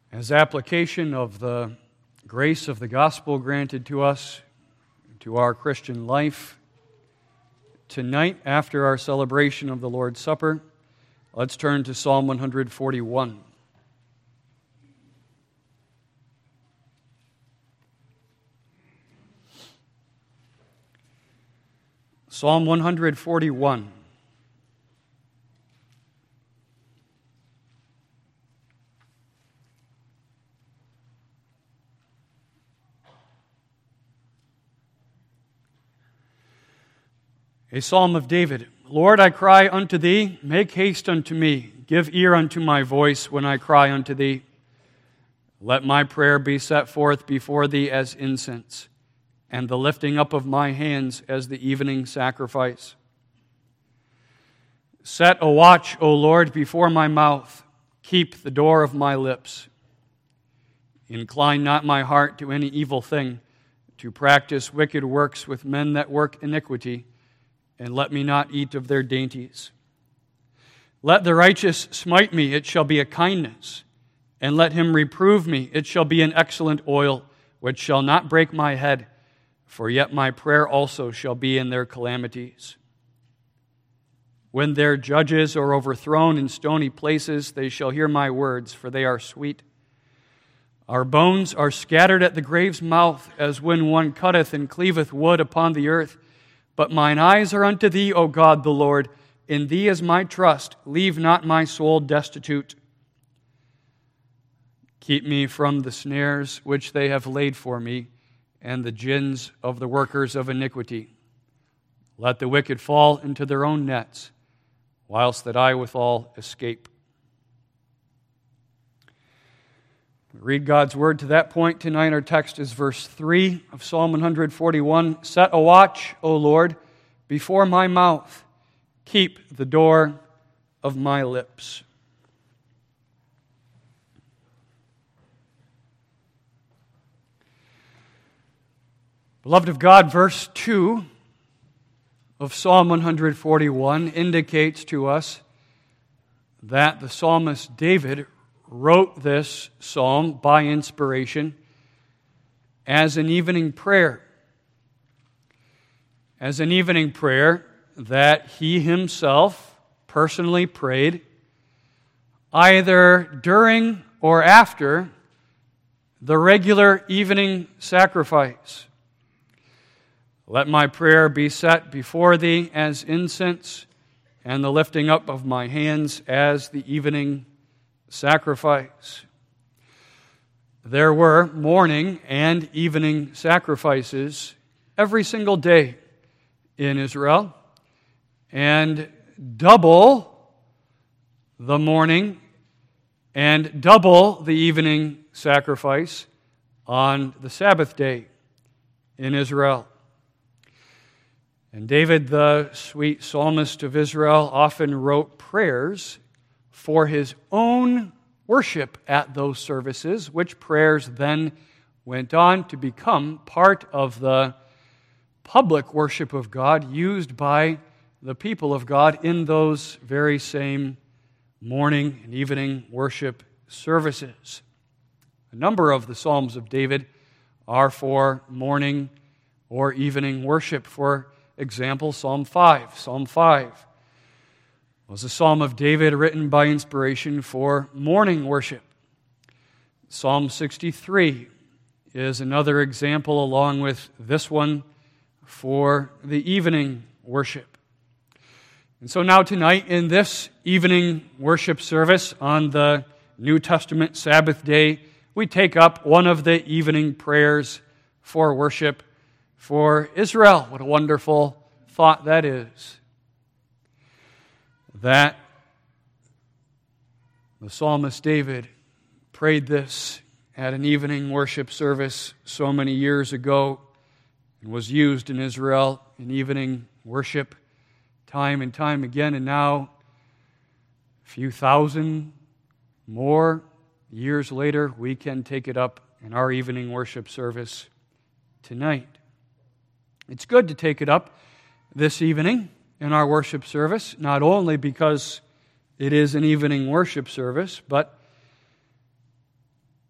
As application of the grace of the gospel granted to us, to our Christian life, tonight, after our celebration of the Lord's Supper, let's turn to Psalm 141. Psalm 141. A psalm of David. Lord, I cry unto thee, make haste unto me. Give ear unto my voice when I cry unto thee. Let my prayer be set forth before thee as incense, and the lifting up of my hands as the evening sacrifice. Set a watch, O Lord, before my mouth. Keep the door of my lips. Incline not my heart to any evil thing, to practice wicked works with men that work iniquity, and let me not eat of their dainties. Let the righteous smite me, it shall be a kindness, and let him reprove me, it shall be an excellent oil, which shall not break my head, for yet my prayer also shall be in their calamities. When their judges are overthrown in stony places, they shall hear my words, for they are sweet. Our bones are scattered at the grave's mouth, as when one cutteth and cleaveth wood upon the earth. But mine eyes are unto thee, O God the Lord. In thee is my trust. Leave not my soul destitute. Keep me from the snares which they have laid for me, and the gins of the workers of iniquity. Let the wicked fall into their own nets, whilst that I withal escape. We read God's word to that point tonight. Our text is verse 3 of Psalm 141. Set a watch, O Lord, before my mouth. Keep the door of my lips. Beloved of God, verse 2 of Psalm 141 indicates to us that the psalmist David wrote this psalm by inspiration as an evening prayer. As an evening prayer that he himself personally prayed either during or after the regular evening sacrifice. Let my prayer be set before thee as incense, and the lifting up of my hands as the evening sacrifice. There were morning and evening sacrifices every single day in Israel, and double the morning and double the evening sacrifice on the Sabbath day in Israel. And David, the sweet psalmist of Israel, often wrote prayers for his own worship at those services, which prayers then went on to become part of the public worship of God used by the people of God in those very same morning and evening worship services. A number of the Psalms of David are for morning or evening worship. For example, Psalm 5. Psalm 5 was a psalm of David written by inspiration for morning worship. Psalm 63 is another example, along with this one, for the evening worship. And so now tonight, in this evening worship service on the New Testament Sabbath day, we take up one of the evening prayers for worship for Israel. What a wonderful thought that is. That the psalmist David prayed this at an evening worship service so many years ago and was used in Israel in evening worship time and time again, and now a few thousand more years later, we can take it up in our evening worship service tonight. It's good to take it up this evening in our worship service, not only because it is an evening worship service, but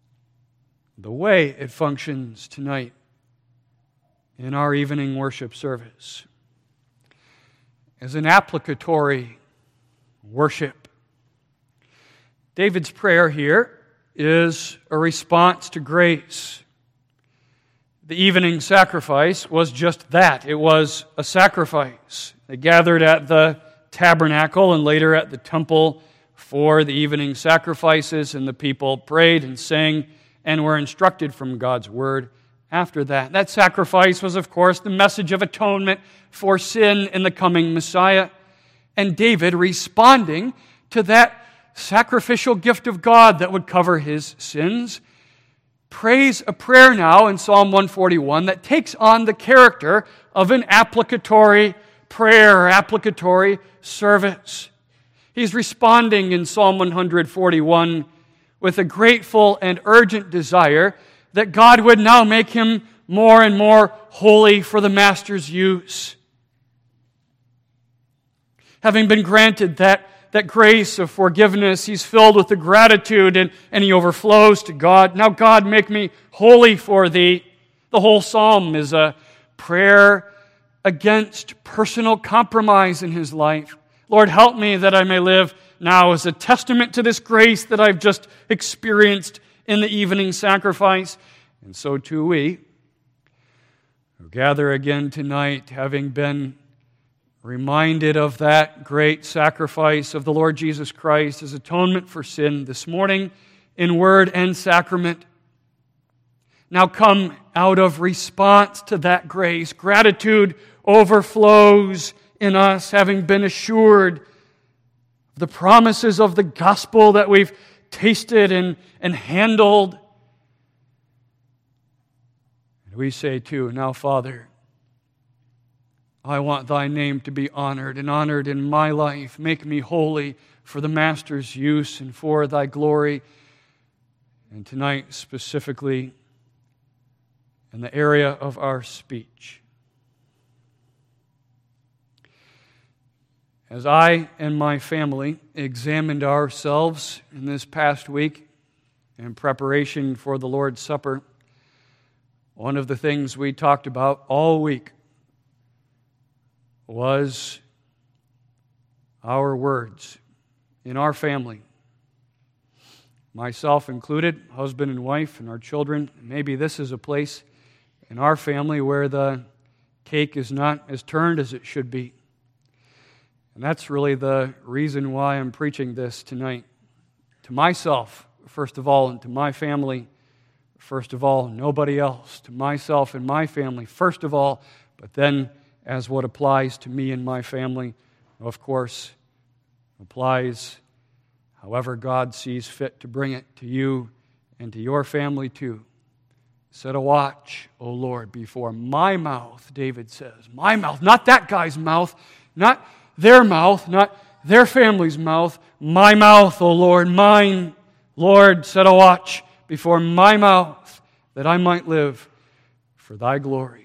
the way it functions tonight in our evening worship service as an applicatory worship. David's prayer here is a response to grace. The evening sacrifice was just that. It was a sacrifice. They gathered at the tabernacle and later at the temple for the evening sacrifices, and the people prayed and sang and were instructed from God's word after that. That sacrifice was, of course, the message of atonement for sin in the coming Messiah. And David, responding to that sacrificial gift of God that would cover his sins, prays a prayer now in Psalm 141 that takes on the character of an applicatory prayer, or applicatory service. He's responding in Psalm 141 with a grateful and urgent desire that God would now make him more and more holy for the Master's use. Having been granted that grace of forgiveness, he's filled with the gratitude and he overflows to God. Now, God, make me holy for thee. The whole psalm is a prayer against personal compromise in his life. Lord, help me that I may live now as a testament to this grace that I've just experienced in the evening sacrifice. And so too we, who gather again tonight, having been reminded of that great sacrifice of the Lord Jesus Christ as atonement for sin this morning in word and sacrament, now come out of response to that grace. Gratitude overflows in us, having been assured of the promises of the gospel that we've tasted and handled. And we say too, now, Father, I want thy name to be honored and honored in my life. Make me holy for the Master's use and for thy glory. And tonight, specifically, in the area of our speech. As I and my family examined ourselves in this past week in preparation for the Lord's Supper, one of the things we talked about all week was our words in our family. Myself included, husband and wife and our children. Maybe this is a place in our family where the cake is not as turned as it should be. And that's really the reason why I'm preaching this tonight. To myself, first of all, and to my family, first of all, nobody else. To myself and my family, first of all, but then as what applies to me and my family, of course, applies however God sees fit to bring it to you and to your family too. Set a watch, O Lord, before my mouth, David says. My mouth, not that guy's mouth, not their mouth, not their family's mouth. My mouth, O Lord, mine. Lord, set a watch before my mouth that I might live for thy glory.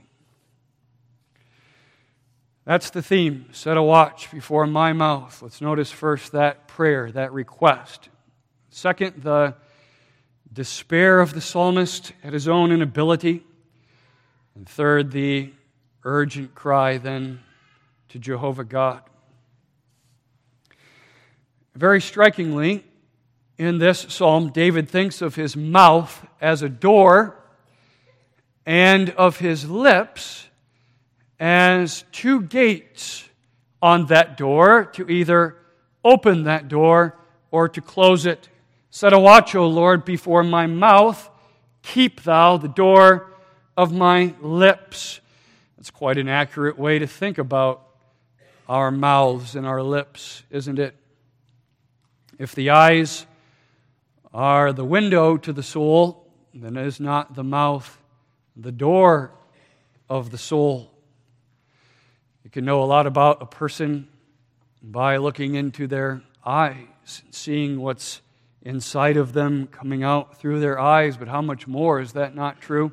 That's the theme, set a watch before my mouth. Let's notice first that prayer, that request. Second, the despair of the psalmist at his own inability. And third, the urgent cry then to Jehovah God. Very strikingly, in this psalm, David thinks of his mouth as a door and of his lips as two gates on that door to either open that door or to close it. Set a watch, O Lord, before my mouth. Keep thou the door of my lips. That's quite an accurate way to think about our mouths and our lips, isn't it? If the eyes are the window to the soul, then is not the mouth the door of the soul? You can know a lot about a person by looking into their eyes, seeing what's inside of them coming out through their eyes, but how much more is that not true?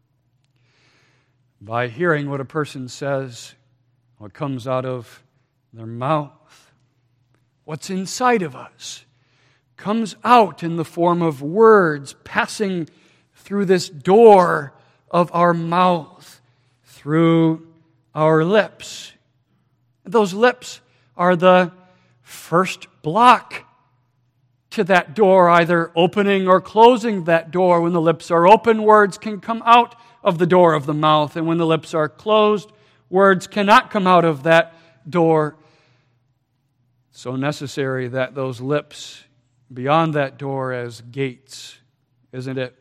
By hearing what a person says, what comes out of their mouth. What's inside of us comes out in the form of words passing through this door of our mouth, through our lips. Those lips are the first block to that door, either opening or closing that door. When the lips are open, words can come out of the door of the mouth, and when the lips are closed, words cannot come out of that door. So necessary that those lips beyond that door as gates, isn't it?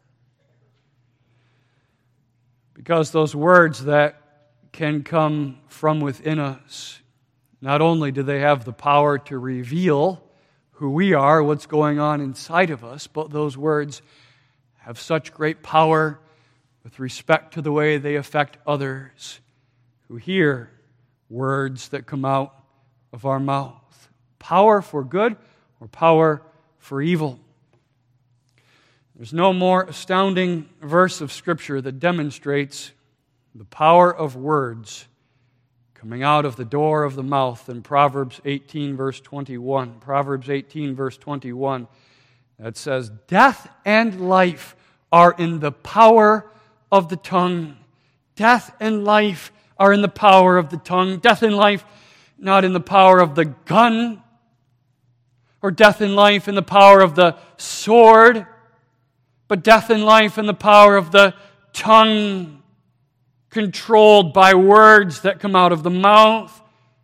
Because those words that can come from within us, not only do they have the power to reveal who we are, what's going on inside of us, but those words have such great power with respect to the way they affect others who hear words that come out of our mouth. Power for good or power for evil. There's no more astounding verse of Scripture that demonstrates the power of words coming out of the door of the mouth than Proverbs 18, verse 21. Proverbs 18, verse 21, that says, "Death and life are in the power of the tongue." Death and life are in the power of the tongue. Death and life not in the power of the gun, or death and life in the power of the sword, but death and life in the power of the tongue, controlled by words that come out of the mouth.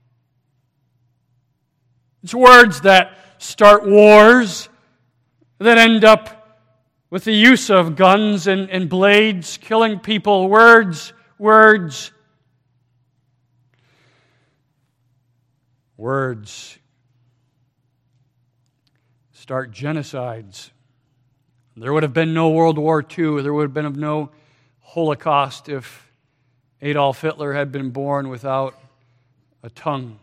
It's words that start wars, that end up with the use of guns and blades, killing people. Words. Words start genocides. There would have been no World War II. There would have been no Holocaust if Adolf Hitler had been born without a tongue.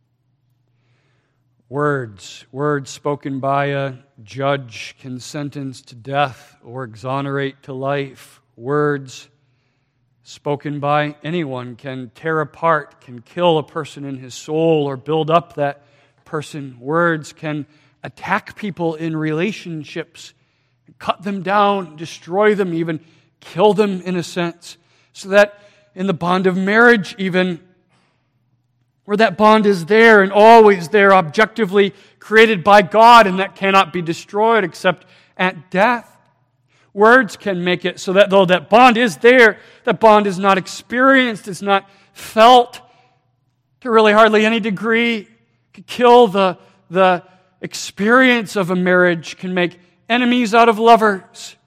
Words spoken by a judge can sentence to death or exonerate to life. Words spoken by anyone can tear apart, can kill a person in his soul or build up that person. Words can attack people in relationships, cut them down, destroy them, even kill them in a sense. So that in the bond of marriage even, where that bond is there and always there, objectively created by God, and that cannot be destroyed except at death. Words can make it so that though that bond is there, that bond is not experienced, it's not felt to really hardly any degree. It could kill the experience of a marriage, can make enemies out of lovers.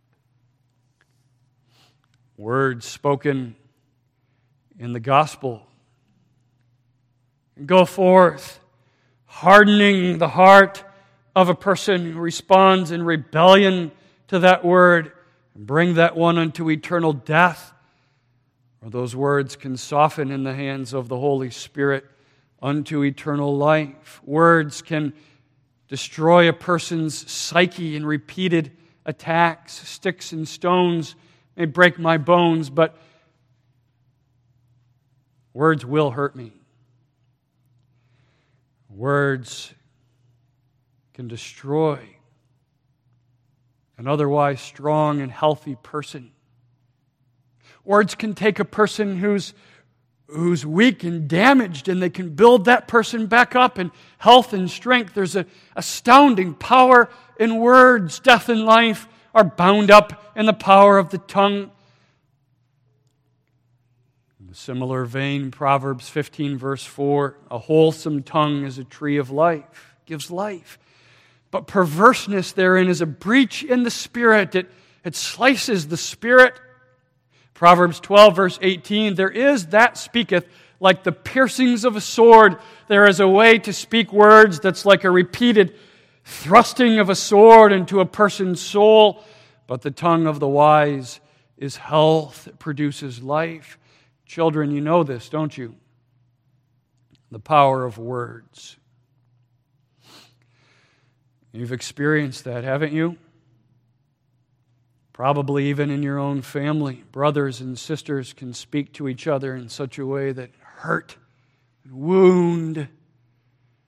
Words spoken in the gospel go forth, hardening the heart of a person who responds in rebellion to that word, and bring that one unto eternal death. Or those words can soften in the hands of the Holy Spirit unto eternal life. Words can destroy a person's psyche in repeated attacks. Sticks and stones may break my bones, but words will hurt me. Words can destroy an otherwise strong and healthy person. Words can take a person who's weak and damaged, and they can build that person back up in health and strength. There's an astounding power in words. Death and life are bound up in the power of the tongue. In a similar vein, Proverbs 15, verse 4, "A wholesome tongue is a tree of life," gives life. But perverseness therein is a breach in the spirit. It slices the spirit. Proverbs 12, verse 18, "There is that speaketh like the piercings of a sword." There is a way to speak words that's like a repeated thrusting of a sword into a person's soul. But the tongue of the wise is health. It produces life. Children, you know this, don't you? The power of words. You've experienced that, haven't you? Probably even in your own family. Brothers and sisters can speak to each other in such a way that hurt, wound,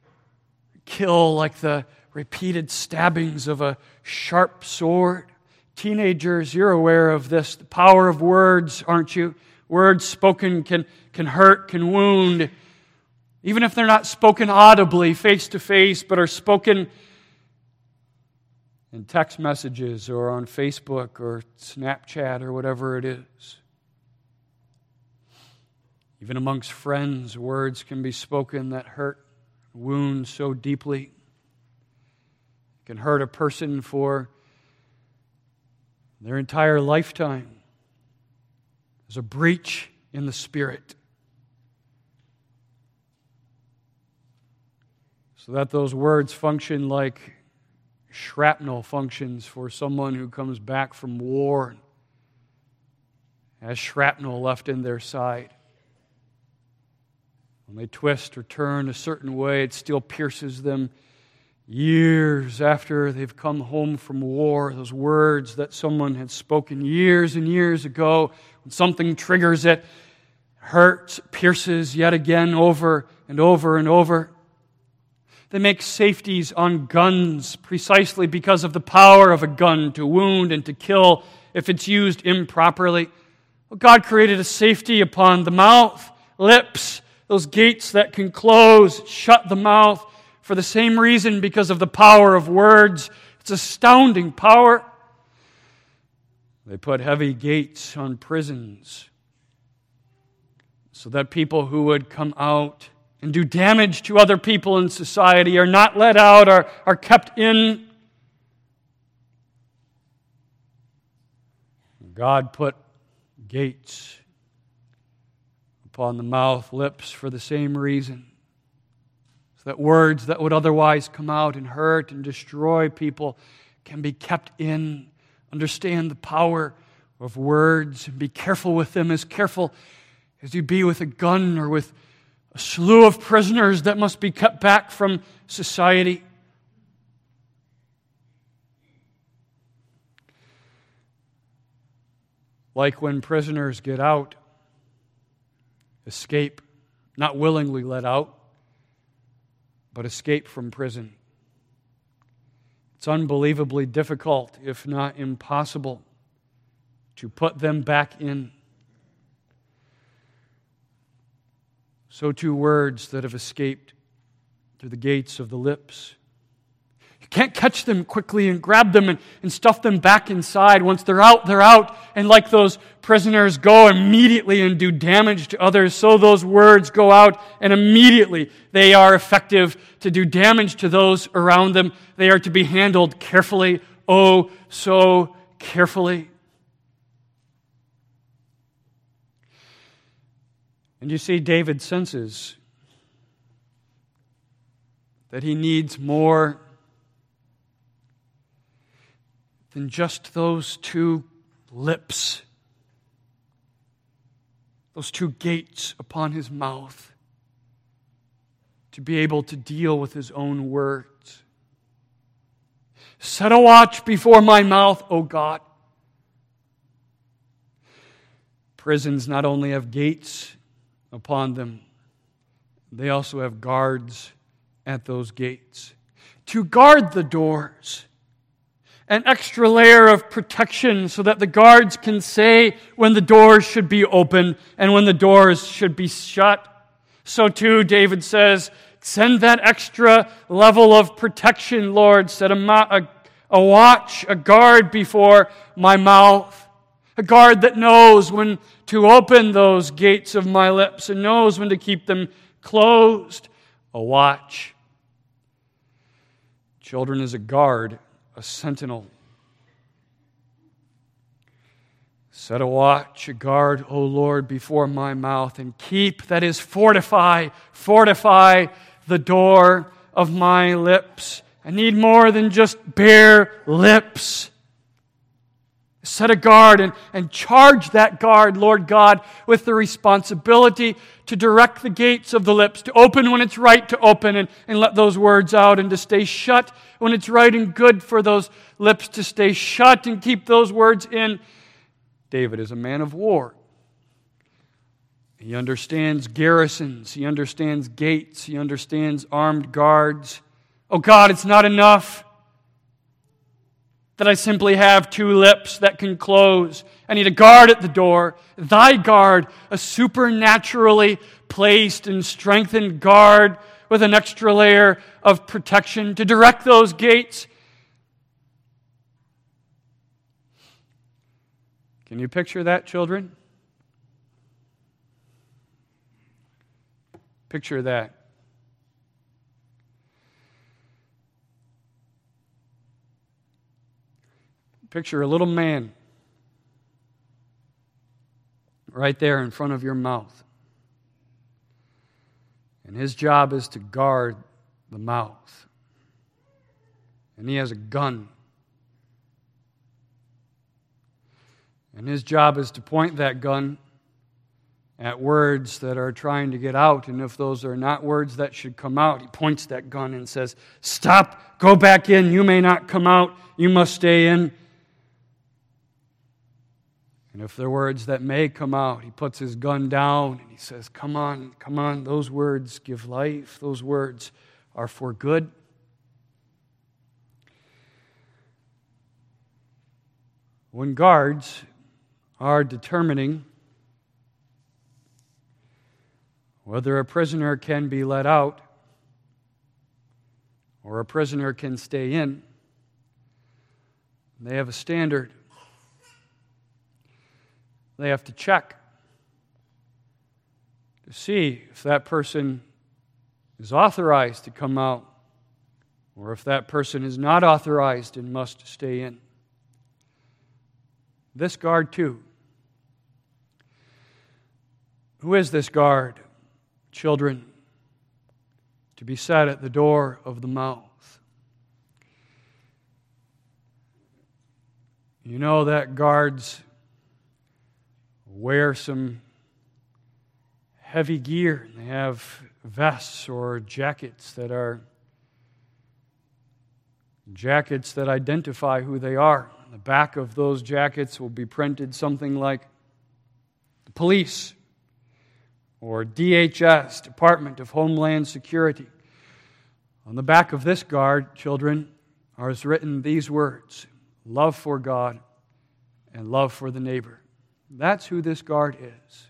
kill like the repeated stabbings of a sharp sword. Teenagers, you're aware of this. The power of words, aren't you? Words spoken can hurt, can wound. Even if they're not spoken audibly, face to face, but are spoken in text messages or on Facebook or Snapchat or whatever it is. Even amongst friends, words can be spoken that hurt, wound so deeply. It can hurt a person for their entire lifetime. There's a breach in the spirit. So that those words function like shrapnel functions for someone who comes back from war and has shrapnel left in their side. When they twist or turn a certain way, it still pierces them years after they've come home from war. Those words that someone had spoken years and years ago, when something triggers it, hurts, pierces yet again over and over and over. They make safeties on guns precisely because of the power of a gun to wound and to kill if it's used improperly. Well, God created a safety upon the mouth, lips, those gates that can close, shut the mouth for the same reason, because of the power of words. It's astounding power. They put heavy gates on prisons so that people who would come out and do damage to other people in society are not let out, are kept in. God put gates upon the mouth, lips for the same reason. So that words that would otherwise come out and hurt and destroy people can be kept in. Understand the power of words and be careful with them, as careful as you'd be with a gun or with a slew of prisoners that must be kept back from society. Like when prisoners get out, escape, not willingly let out, but escape from prison. It's unbelievably difficult, if not impossible, to put them back in. So too words that have escaped through the gates of the lips. You can't catch them quickly and grab them and stuff them back inside. Once they're out, they're out. And like those prisoners go immediately and do damage to others, so those words go out and immediately they are effective to do damage to those around them. They are to be handled carefully, oh, so carefully. And you see, David senses that he needs more than just those two lips, those two gates upon his mouth, to be able to deal with his own words. Set a watch before my mouth, O God. Prisons not only have gates upon them, they also have guards at those gates to guard the doors. An extra layer of protection so that the guards can say when the doors should be open and when the doors should be shut. So too, David says, send that extra level of protection, Lord. Set a watch, a guard before my mouth. A guard that knows when to open those gates of my lips and knows when to keep them closed. A watch. Children is a guard, a sentinel. Set a watch, a guard, O Lord, before my mouth, and keep, that is, fortify the door of my lips. I need more than just bare lips. Set a guard and charge that guard, Lord God, with the responsibility to direct the gates of the lips, to open when it's right to open and let those words out, and to stay shut when it's right and good for those lips to stay shut and keep those words in. David is a man of war. He understands garrisons. He understands gates. He understands armed guards. Oh God, it's not enough that I simply have two lips that can close. I need a guard at the door. Thy guard, a supernaturally placed and strengthened guard with an extra layer of protection to direct those gates. Can you picture that, children? Picture that. Picture a little man right there in front of your mouth. And his job is to guard the mouth. And he has a gun. And his job is to point that gun at words that are trying to get out. And if those are not words that should come out, he points that gun and says, "Stop, go back in, you may not come out, you must stay in." And if they're words that may come out, he puts his gun down and he says, come on, those words give life. Those words are for good. When guards are determining whether a prisoner can be let out or a prisoner can stay in, they have a standard. They have to check to see if that person is authorized to come out or if that person is not authorized and must stay in. This guard too. Who is this guard? Children, to be set at the door of the mouth. You know that guards wear some heavy gear. They have vests or jackets that identify who they are. On the back of those jackets will be printed something like the police or DHS, Department of Homeland Security. On the back of this guard, children, are written these words: love for God and love for the neighbor. That's who this guard is.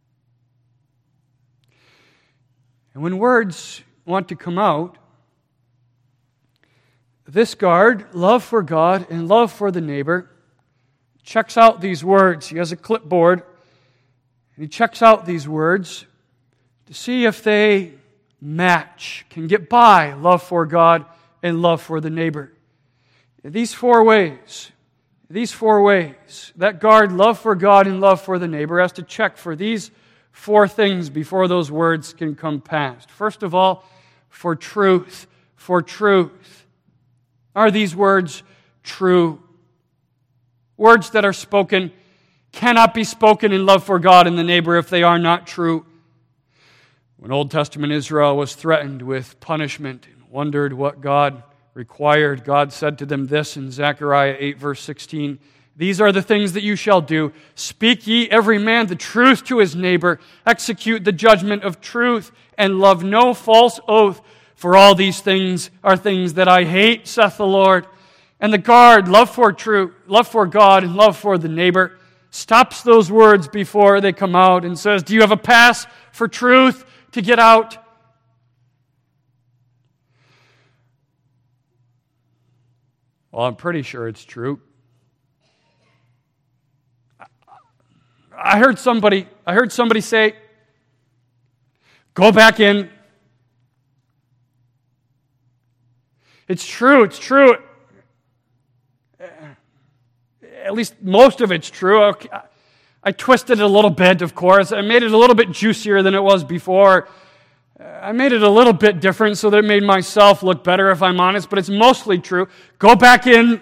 And when words want to come out, this guard, love for God and love for the neighbor, checks out these words. He has a clipboard, and he checks out these words to see if they match, can get by love for God and love for the neighbor. These four ways, that guard, love for God and love for the neighbor, has to check for these four things before those words can come past. First of all, for truth. For truth. Are these words true? Words that are spoken cannot be spoken in love for God and the neighbor if they are not true. When Old Testament Israel was threatened with punishment and wondered what God required, God said to them this in Zechariah 8, verse 16, "These are the things that you shall do. Speak ye every man the truth to his neighbor. Execute the judgment of truth, and love no false oath. For all these things are things that I hate, saith the Lord." And the guard, love for truth, love for God, and love for the neighbor, stops those words before they come out and says, "Do you have a pass for truth to get out?" Well, I'm pretty sure it's true. I heard somebody say, "Go back in." It's true. At least most of it's true. Okay. I twisted it a little bit, of course. I made it a little bit juicier than it was before. I made it a little bit different so that it made myself look better, if I'm honest, but it's mostly true. Go back in.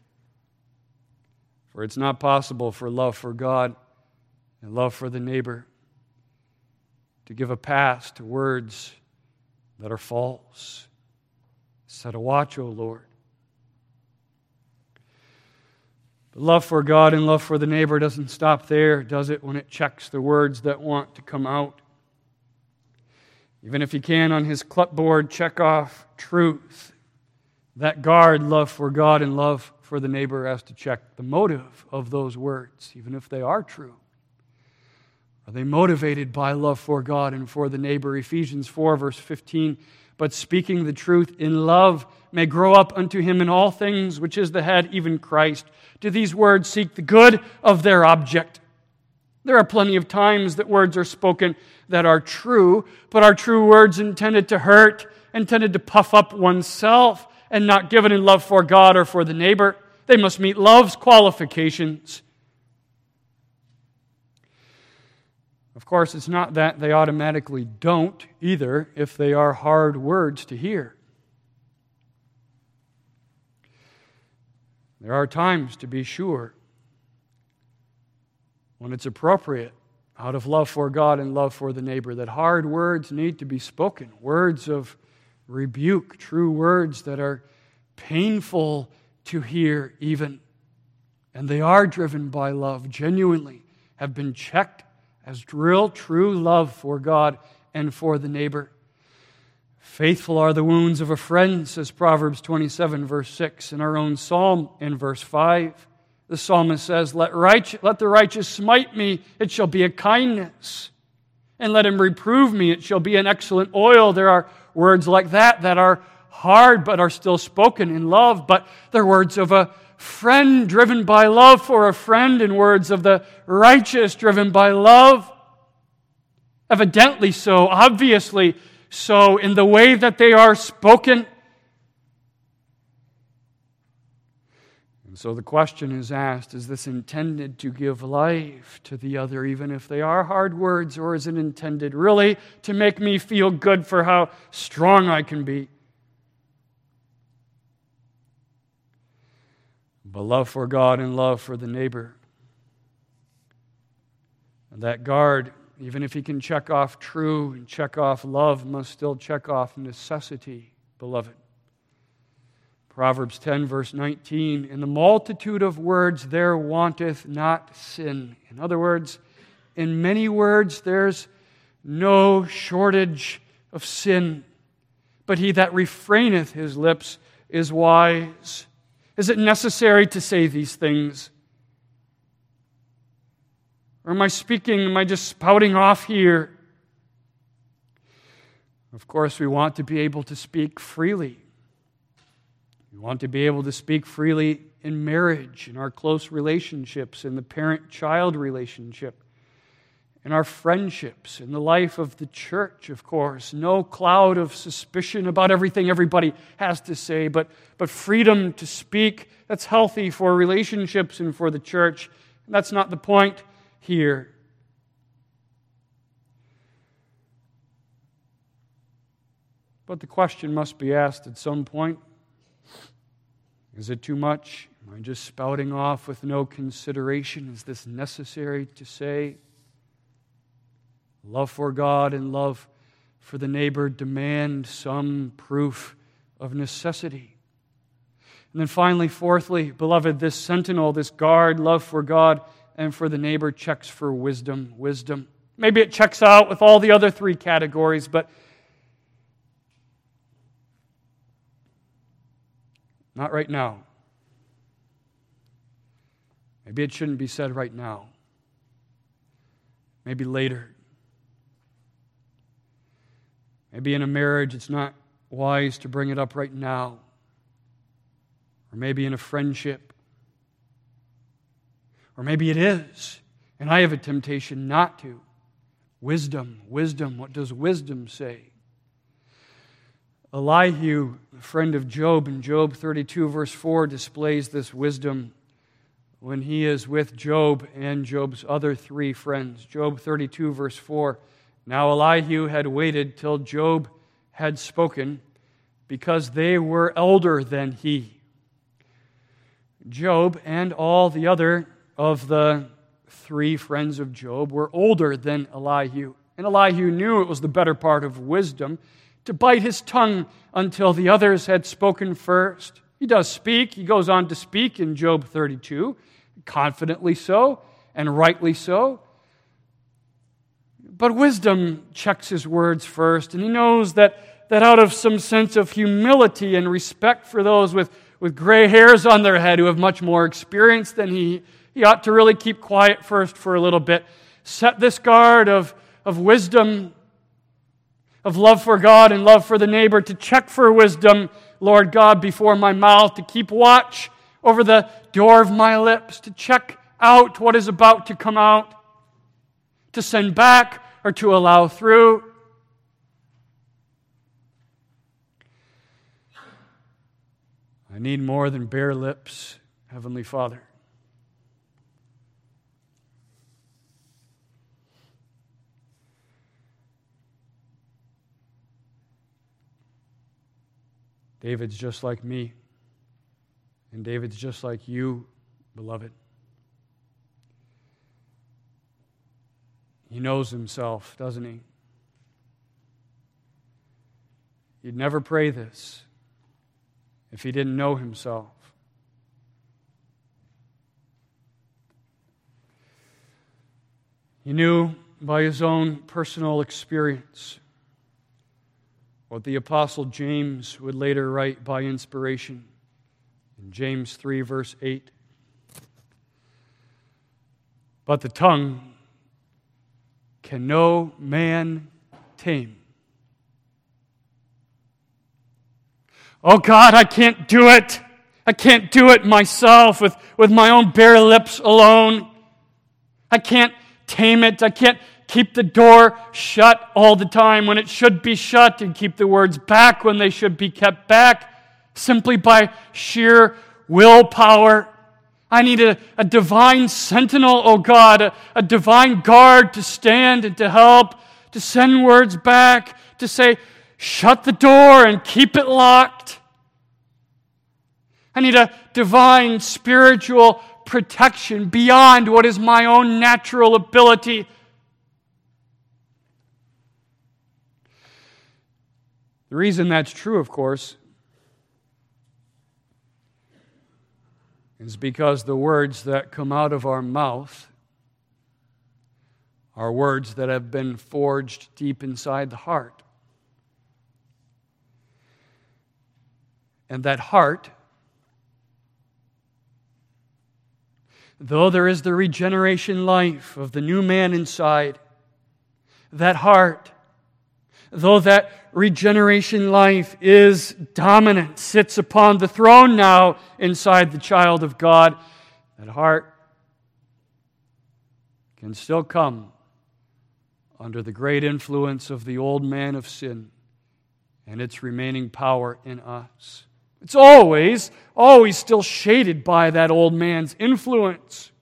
For it's not possible for love for God and love for the neighbor to give a pass to words that are false. Set a watch, O Lord. But love for God and love for the neighbor doesn't stop there, does it, when it checks the words that want to come out? Even if he can, on his clipboard, check off truth. That guard, love for God and love for the neighbor has to check the motive of those words, even if they are true. Are they motivated by love for God and for the neighbor? Ephesians 4, verse 15, but speaking the truth in love may grow up unto him in all things, which is the head, even Christ. Do these words seek the good of their object? There are plenty of times that words are spoken that are true, but are true words intended to hurt, intended to puff up oneself, and not given in love for God or for the neighbor. They must meet love's qualifications. Of course, it's not that they automatically don't either if they are hard words to hear. There are times, to be sure, when it's appropriate, out of love for God and love for the neighbor, that hard words need to be spoken, words of rebuke, true words that are painful to hear even. And they are driven by love, genuinely have been checked as real, true love for God and for the neighbor. Faithful are the wounds of a friend, says Proverbs 27, verse 6, in our own psalm in verse 5. The psalmist says, let the righteous smite me, it shall be a kindness. And let him reprove me, it shall be an excellent oil. There are words like that are hard but are still spoken in love, but they're words of a friend driven by love for a friend, and words of the righteous driven by love. Evidently so, obviously so, in the way that they are spoken. And so the question is asked, is this intended to give life to the other, even if they are hard words, or is it intended really to make me feel good for how strong I can be? But love for God and love for the neighbor. And that guard, even if he can check off true and check off love, must still check off necessity, beloved. Proverbs 10, verse 19, in the multitude of words there wanteth not sin. In other words, in many words there's no shortage of sin. But he that refraineth his lips is wise. Is it necessary to say these things? Or am I just spouting off here? Of course, we want to be able to speak freely. We want to be able to speak freely in marriage, in our close relationships, in the parent-child relationship, in our friendships, in the life of the church, of course. No cloud of suspicion about everything everybody has to say, but freedom to speak. That's healthy for relationships and for the church. And that's not the point here. But the question must be asked at some point. Is it too much? Am I just spouting off with no consideration? Is this necessary to say? Love for God and love for the neighbor demand some proof of necessity. And then finally, fourthly, beloved, this sentinel, this guard, love for God and for the neighbor, checks for wisdom. Wisdom. Maybe it checks out with all the other three categories, but not right now. Maybe it shouldn't be said right now. Maybe later. Maybe in a marriage it's not wise to bring it up right now. Or maybe in a friendship. Or maybe it is, and I have a temptation not to. Wisdom. What does wisdom say? Elihu, a friend of Job, in Job 32, verse 4, displays this wisdom when he is with Job and Job's other three friends. Job 32, verse 4, now Elihu had waited till Job had spoken, because they were elder than he. Job and all the other of the three friends of Job were older than Elihu. And Elihu knew it was the better part of wisdom to bite his tongue until the others had spoken first. He does speak. He goes on to speak in Job 32, confidently so and rightly so. But wisdom checks his words first, and he knows that out of some sense of humility and respect for those with with gray hairs on their head who have much more experience than he ought to really keep quiet first for a little bit. Set this guard of wisdom, of love for God and love for the neighbor, to check for wisdom, Lord God, before my mouth, to keep watch over the door of my lips, to check out what is about to come out, to send back or to allow through. I need more than bare lips, Heavenly Father. David's just like me, and David's just like you, beloved. He knows himself, doesn't he? He'd never pray this if he didn't know himself. He knew by his own personal experience what the Apostle James would later write by inspiration in James 3, verse 8. But the tongue can no man tame. Oh God, I can't do it. I can't do it myself with my own bare lips alone. I can't tame it. I can't keep the door shut all the time when it should be shut, and keep the words back when they should be kept back, simply by sheer willpower. I need a divine sentinel, oh God, a divine guard to stand and to help, to send words back, to say, shut the door and keep it locked. I need a divine spiritual protection beyond what is my own natural ability. The reason that's true, of course, is because the words that come out of our mouth are words that have been forged deep inside the heart. And that heart, though there is the regeneration life of the new man inside, that heart, though that regeneration life is dominant, sits upon the throne now inside the child of God, that heart can still come under the great influence of the old man of sin and its remaining power in us. It's always still shaded by that old man's influence.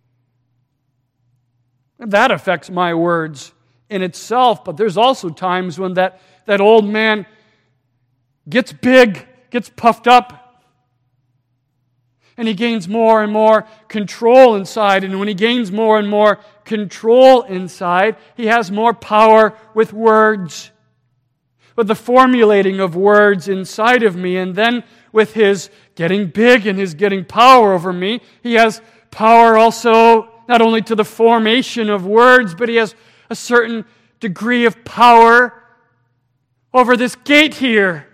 And that affects my words in itself, but there's also times when that old man gets big, gets puffed up, and he gains more and more control inside. And when he gains more and more control inside, he has more power with words, with the formulating of words inside of me. And then with his getting big and his getting power over me, he has power also not only to the formation of words, but he has a certain degree of power over this gate here.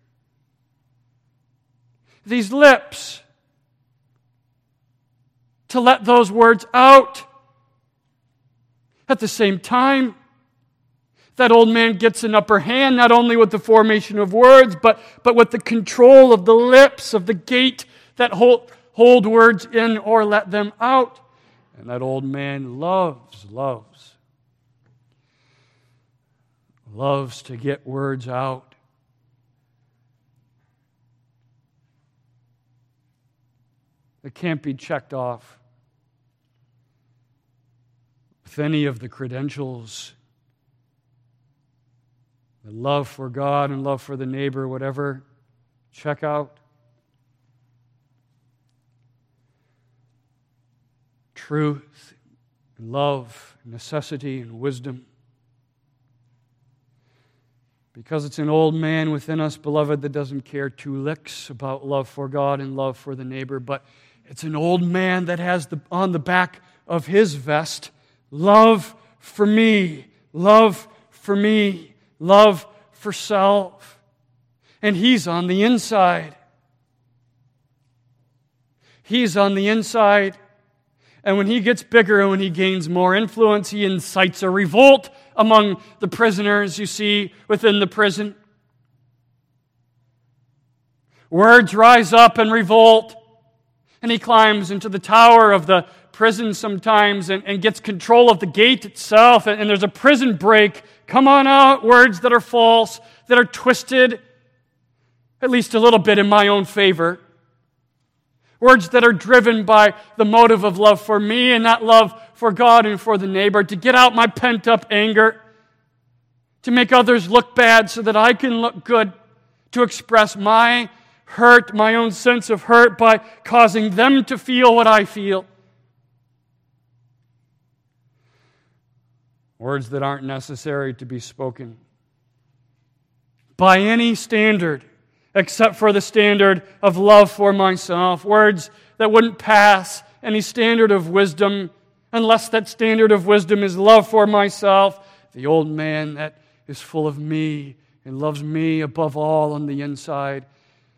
These lips, to let those words out. At the same time, that old man gets an upper hand, not only with the formation of words, but with the control of the lips, of the gate that hold words in or let them out. And that old man loves to get words out. It can't be checked off with any of the credentials. The love for God and love for the neighbor, whatever, check out. Truth and love, necessity and wisdom. Because it's an old man within us, beloved, that doesn't care two licks about love for God and love for the neighbor, but it's an old man that has on the back of his vest, love for me, love for me, love for self. And he's on the inside. He's on the inside. And when he gets bigger and when he gains more influence, he incites a revolt among the prisoners you see within the prison. Words rise up and revolt. And he climbs into the tower of the prison sometimes and gets control of the gate itself. And there's a prison break. Come on out, words that are false, that are twisted, at least a little bit in my own favor. Words that are driven by the motive of love for me and not love for God and for the neighbor, to get out my pent-up anger, to make others look bad so that I can look good, to express my hurt, my own sense of hurt, by causing them to feel what I feel. Words that aren't necessary to be spoken by any standard except for the standard of love for myself. Words that wouldn't pass any standard of wisdom unless that standard of wisdom is love for myself. The old man that is full of me and loves me above all on the inside,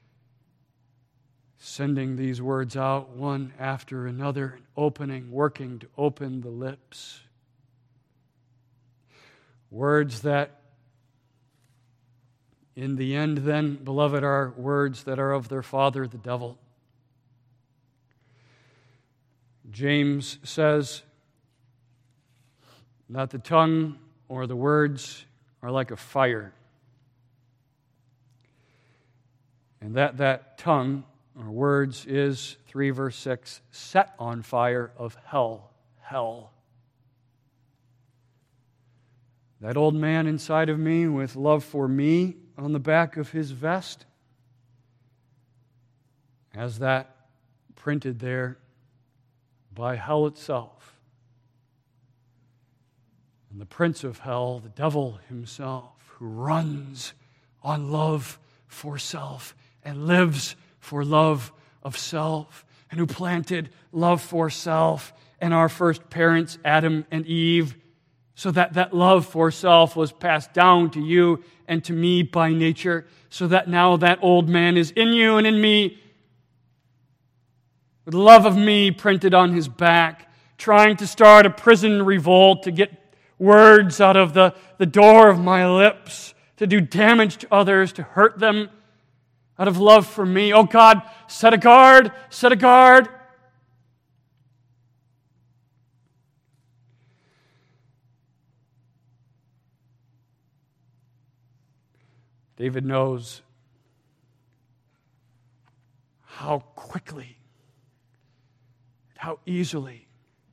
sending these words out one after another, working to open the lips. Words that in the end, then, beloved, are words that are of their father, the devil. James says that the tongue or the words are like a fire, and that tongue or words is, 3 verse 6, set on fire of hell. That old man inside of me with love for me on the back of his vest, has that printed there by hell itself. And the prince of hell, the devil himself, who runs on love for self and lives for love of self, and who planted love for self in our first parents, Adam and Eve, so that love for self was passed down to you and to me by nature, so that now that old man is in you and in me, with love of me printed on his back, trying to start a prison revolt, to get words out of the door of my lips, to do damage to others, to hurt them out of love for me. Oh God, set a guard, set a guard. David knows how quickly, how easily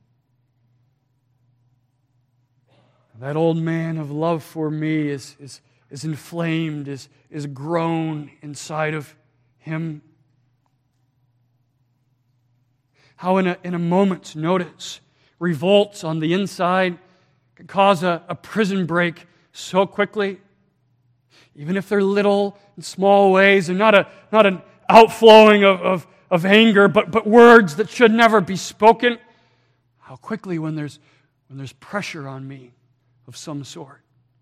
that old man of love for me is inflamed, is grown inside of him. How in a moment's notice, revolts on the inside can cause a prison break so quickly. Even if they're little and small ways, and not an outflowing of anger, but words that should never be spoken. How quickly when there's pressure on me of some sort.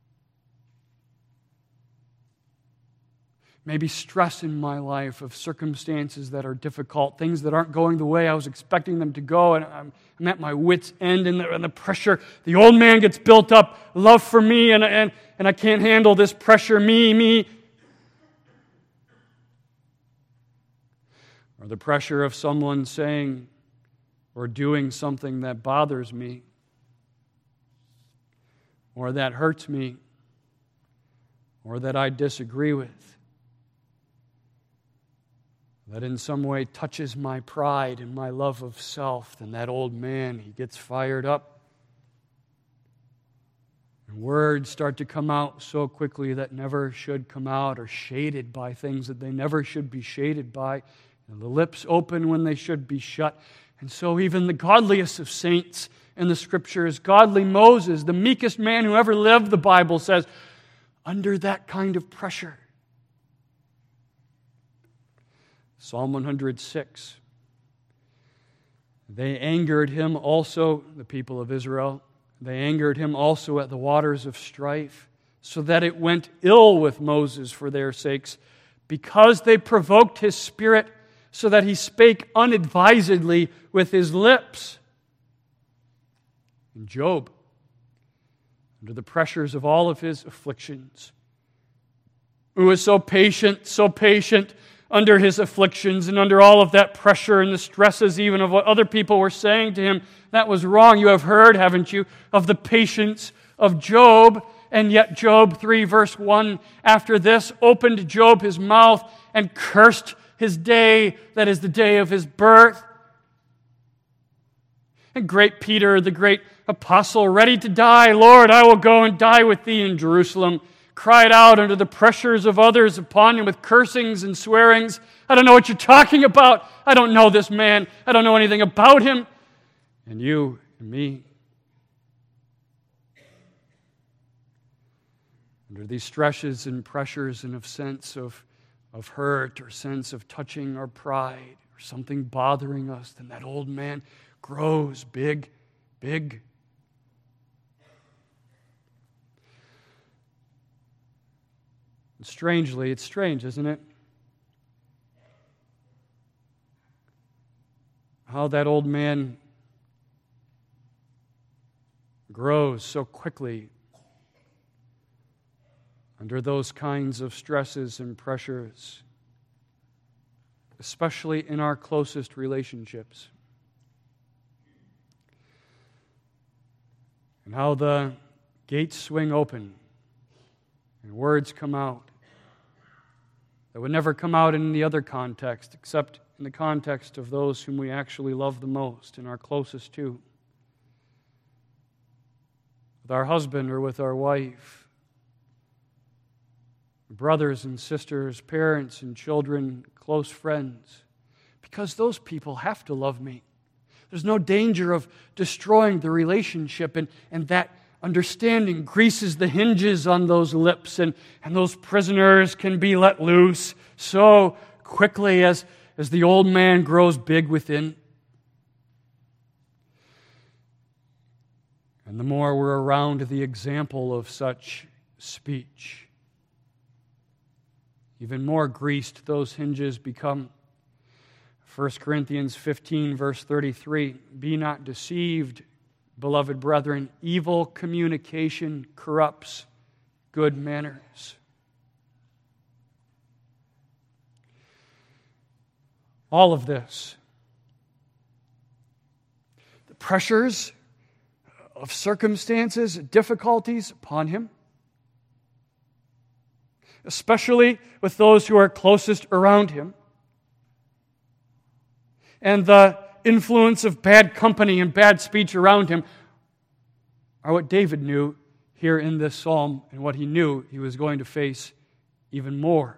Maybe stress in my life of circumstances that are difficult, things that aren't going the way I was expecting them to go, and I'm at my wit's end, and the pressure, the old man gets built up, love for me, and I can't handle this pressure, me. Or the pressure of someone saying or doing something that bothers me, or that hurts me, or that I disagree with, that in some way touches my pride and my love of self, then that old man, he gets fired up. And words start to come out so quickly that never should come out, or shaded by things that they never should be shaded by. And the lips open when they should be shut. And so even the godliest of saints in the Scriptures, godly Moses, the meekest man who ever lived, the Bible says, under that kind of pressure. Psalm 106. They angered him also, the people of Israel. They angered him also at the waters of strife, so that it went ill with Moses for their sakes, because they provoked his spirit, so that he spake unadvisedly with his lips. And Job, under the pressures of all of his afflictions, who was so patient under his afflictions and under all of that pressure and the stresses even of what other people were saying to him, that was wrong. You have heard, haven't you, of the patience of Job. And yet Job 3 verse 1, after this, opened Job his mouth and cursed his day, that is the day of his birth. And great Peter, the great apostle, ready to die, Lord, I will go and die with thee in Jerusalem, cried out under the pressures of others upon him with cursings and swearings. I don't know what you're talking about. I don't know this man. I don't know anything about him. And you and me, under these stresses and pressures and of sense of hurt or sense of touching our pride or something bothering us, then that old man grows big. And strangely, it's strange, isn't it? How that old man grows so quickly under those kinds of stresses and pressures, especially in our closest relationships. And how the gates swing open and words come out that would never come out in any other context except in the context of those whom we actually love the most and are closest to. With our husband or with our wife, brothers and sisters, parents and children, close friends, because those people have to love me. There's no danger of destroying the relationship, and that understanding greases the hinges on those lips, and those prisoners can be let loose so quickly as the old man grows big within. And the more we're around the example of such speech, even more greased those hinges become. 1 Corinthians 15, verse 33, be not deceived, beloved brethren, evil communication corrupts good manners. All of this, the pressures of circumstances, difficulties upon him, especially with those who are closest around him, and the influence of bad company and bad speech around him are what David knew here in this psalm, and what he knew he was going to face even more.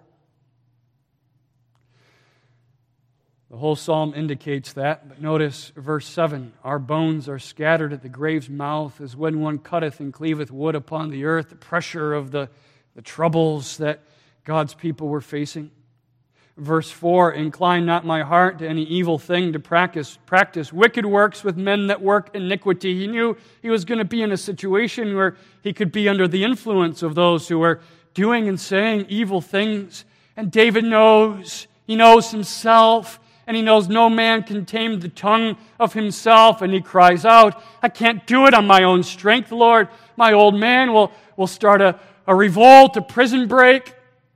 The whole psalm indicates that, but notice verse 7, our bones are scattered at the grave's mouth as when one cutteth and cleaveth wood upon the earth, the pressure of the troubles that God's people were facing. Verse 4, incline not my heart to any evil thing to practice wicked works with men that work iniquity. He knew he was going to be in a situation where he could be under the influence of those who were doing and saying evil things. And David knows, he knows himself, and he knows no man can tame the tongue of himself, and he cries out, I can't do it on my own strength, Lord. My old man will start a revolt, a prison break.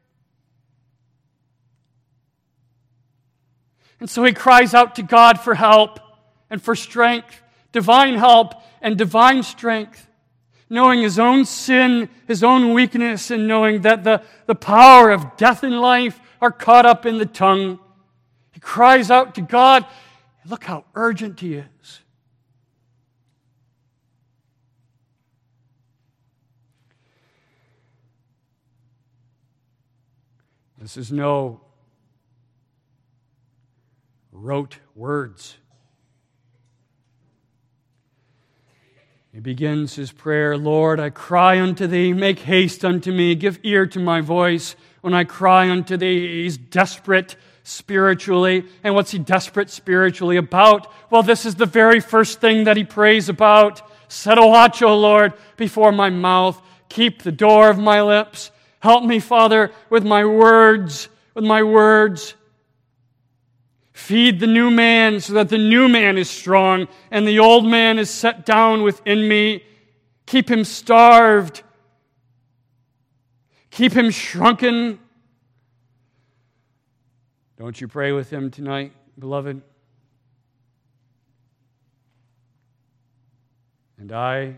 And so he cries out to God for help and for strength, divine help and divine strength, knowing his own sin, his own weakness, and knowing that the power of death and life are caught up in the tongue. He cries out to God. Look how urgent he is. This is no rote words. He begins his prayer, Lord, I cry unto thee, make haste unto me, give ear to my voice when I cry unto thee. He's desperate spiritually. And what's he desperate spiritually about? Well, this is the very first thing that he prays about. Set a watch, O Lord, before my mouth. Keep the door of my lips. Help me, Father, with my words, Feed the new man so that the new man is strong and the old man is set down within me. Keep him starved. Keep him shrunken. Don't you pray with him tonight, beloved? And I,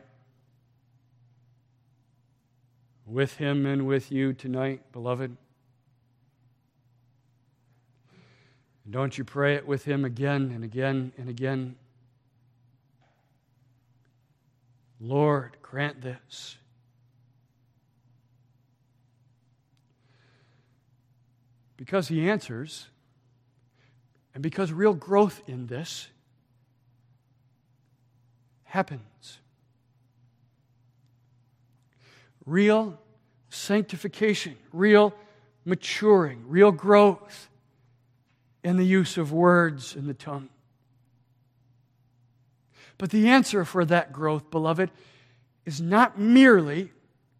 with him and with you tonight, beloved. Don't you pray it with him again and again and again? Lord, grant this. Because he answers, and because real growth in this happens. Real sanctification, real maturing, real growth in the use of words in the tongue. But the answer for that growth, beloved, is not merely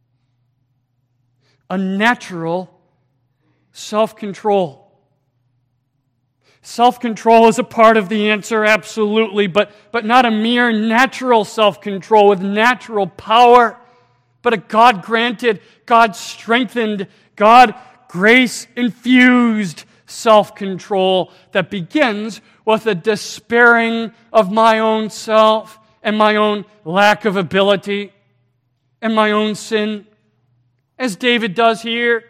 a natural self-control. Self-control is a part of the answer, absolutely, but not a mere natural self-control with natural power, but a God-granted, God-strengthened, God-grace-infused self-control that begins with a despairing of my own self and my own lack of ability and my own sin, as David does here.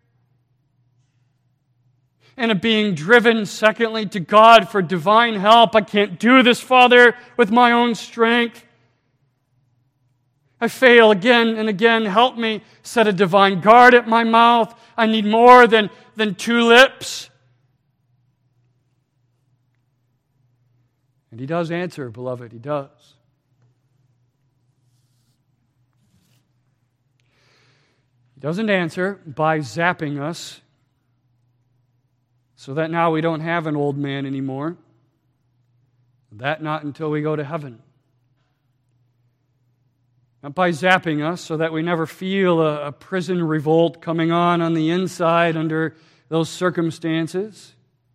And of being driven, secondly, to God for divine help. I can't do this, Father, with my own strength. I fail again and again. Help me. Set a divine guard at my mouth. I need more than 2 lips. And he does answer, beloved. He does. He doesn't answer by zapping us so that now we don't have an old man anymore. That not until we go to heaven. Not by zapping us so that we never feel a prison revolt coming on the inside under those circumstances.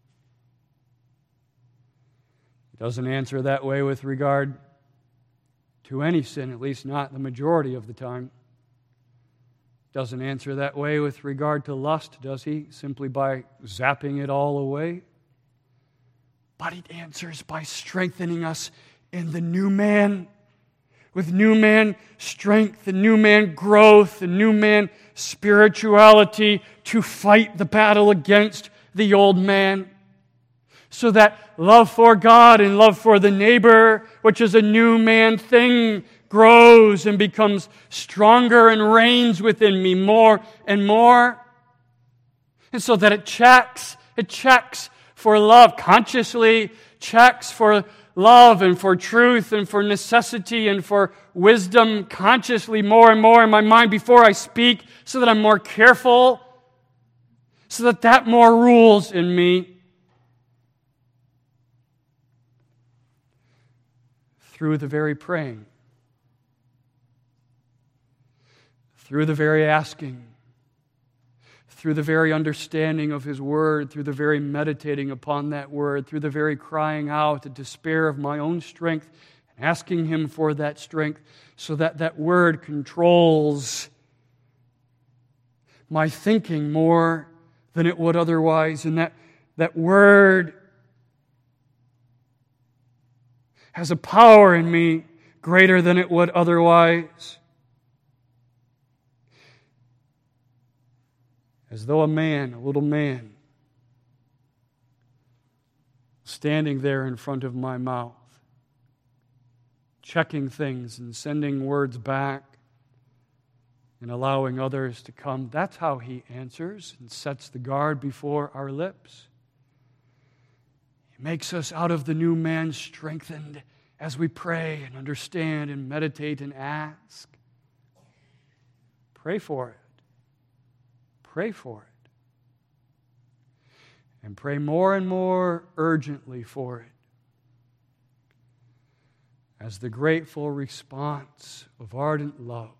He doesn't answer that way with regard to any sin, at least not the majority of the time. Doesn't answer that way with regard to lust, does he? Simply by zapping it all away. But he answers by strengthening us in the new man. With new man strength, the new man growth, the new man spirituality to fight the battle against the old man. So that love for God and love for the neighbor, which is a new man thing, grows and becomes stronger and reigns within me more and more. And so that it checks for love, consciously checks for love and for truth and for necessity and for wisdom consciously more and more in my mind before I speak, so that I'm more careful, so that more rules in me. Through the very praying, through the very asking, through the very understanding of His Word, through the very meditating upon that Word, through the very crying out the despair of my own strength, and asking Him for that strength, so that that Word controls my thinking more than it would otherwise, and that Word has a power in me greater than it would otherwise. As though a little man, standing there in front of my mouth, checking things and sending words back and allowing others to come. That's how He answers and sets the guard before our lips. He makes us out of the new man strengthened as we pray and understand and meditate and ask. Pray for it. Pray for it. And pray more and more urgently for it, as the grateful response of ardent love,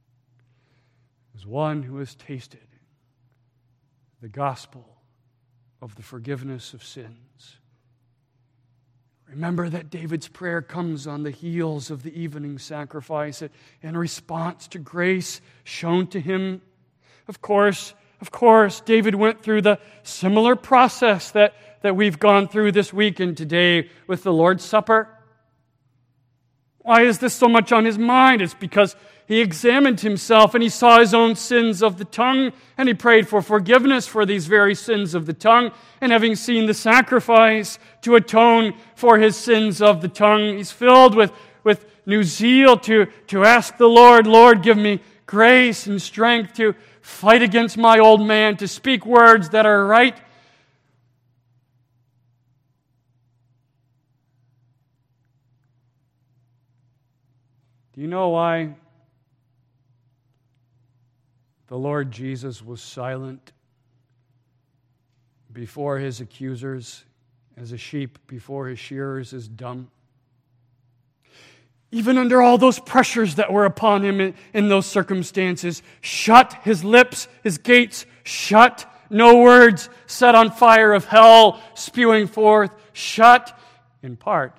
as one who has tasted the gospel of the forgiveness of sins. Remember that David's prayer comes on the heels of the evening sacrifice in response to grace shown to him. Of course, David went through the similar process that we've gone through this week and today with the Lord's Supper. Why is this so much on his mind? It's because he examined himself and he saw his own sins of the tongue, and he prayed for forgiveness for these very sins of the tongue. And having seen the sacrifice to atone for his sins of the tongue, he's filled with new zeal to ask the Lord, give me grace and strength to fight against my old man, to speak words that are right. Do you know why the Lord Jesus was silent before his accusers, as a sheep before his shearers is dumb? Even under all those pressures that were upon him in those circumstances, shut his lips, his gates shut, no words set on fire of hell spewing forth, shut in part,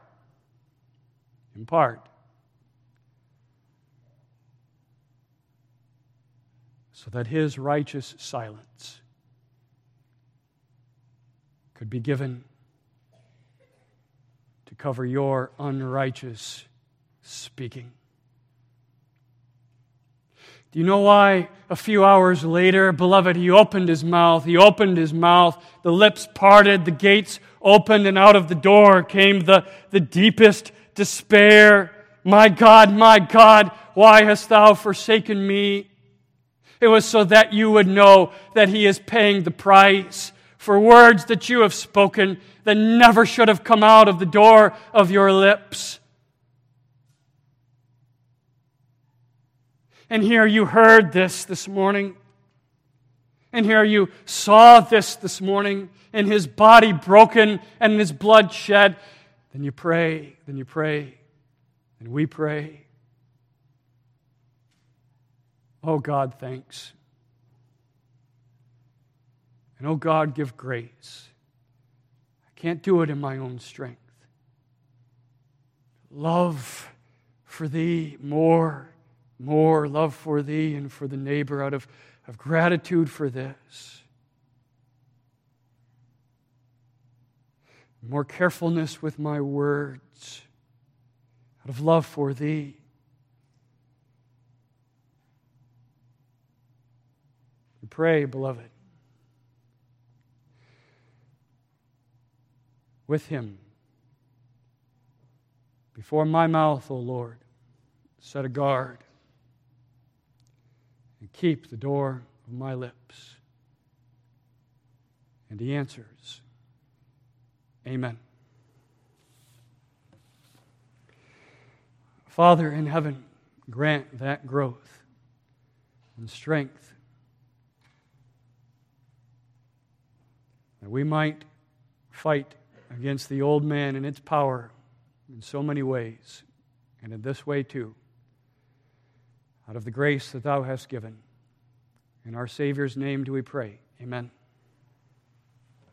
so that his righteous silence could be given to cover your unrighteous speaking. Do you know why a few hours later, beloved, he opened his mouth, the lips parted, the gates opened, and out of the door came the deepest despair. My God, why hast thou forsaken me? It was so that you would know that he is paying the price for words that you have spoken that never should have come out of the door of your lips. And here you heard this morning. And here you saw this morning, and his body broken and his blood shed. Then you pray, and we pray. Oh God, thanks. And oh God, give grace. I can't do it in my own strength. Love for thee, more love for thee and for the neighbor out of gratitude for this. More carefulness with my words out of love for thee. Pray, beloved, with him. Before my mouth, O Lord, set a guard and keep the door of my lips. And he answers, Amen. Father in heaven, grant that growth and strength that we might fight against the old man and its power in so many ways, and in this way too, out of the grace that thou hast given. In our Savior's name do we pray. Amen.